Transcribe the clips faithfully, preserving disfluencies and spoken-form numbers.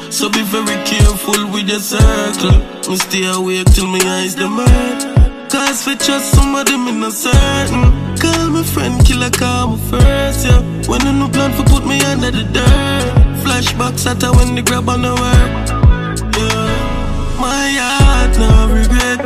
So be very careful with your circle. Me stay awake till my eyes them hurt. Cause for trust somebody me not certain. Call my friend killer, call me first, yeah. When I no plan for put me under the dirt. Flashbacks at her when they grab on the work, yeah. My heart no regret.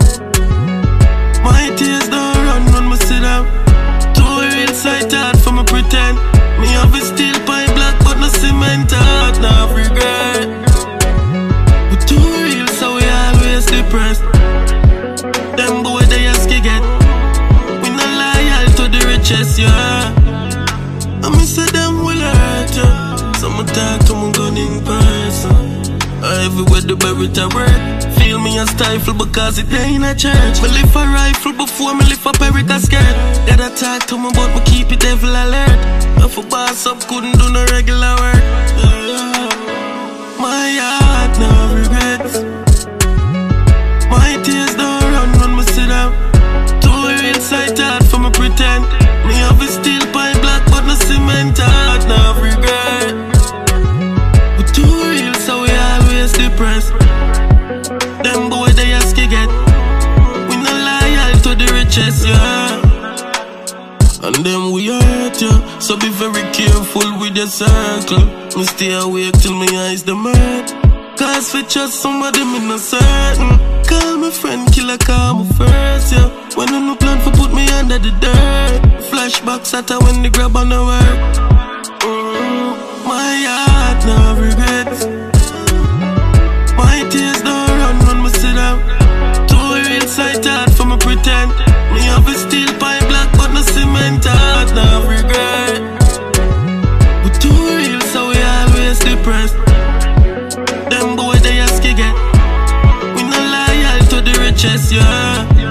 My tears don't run when me sit down. Too real sight hard for me pretend. Me have a steel pipe black but no cement heart, no regret. We too real so we always depressed. Them boy they ask you get. We not loyal to the richest, yeah. I me say them will hurt you. So me talk to my gun in person. Everywhere the buried a work. Feel me a stifle because it ain't a church. Me lift a rifle before me lift a perica skirt. Gotta talk to me but me keep it devil alert. If a boss up couldn't do no regular work, yeah. My heart no regrets. My tears don't run when me sit down. Too real sight hard for me pretend. Me have a steel pipe black but no cement heart, no regret. We too real so we always depressed. Them boy they ask you get. We not loyal to the richest, yeah. And them we hurt you, so be very careful with your circle. Me stay awake till my eyes them hurt. Cause for trust somebody me not certain. Call my friend killer, call me first, yeah. When I no plan for put me under the dirt. Flashbacks at her when they grab on the work, mm. My heart no regrets. My tears don't run when me sit down. Too real sight hard for me pretend. Me have a steel pipe black but no cement heart, no regret. We too real so we always depressed. Them boy they ask you get. We not loyal to the richest, yeah.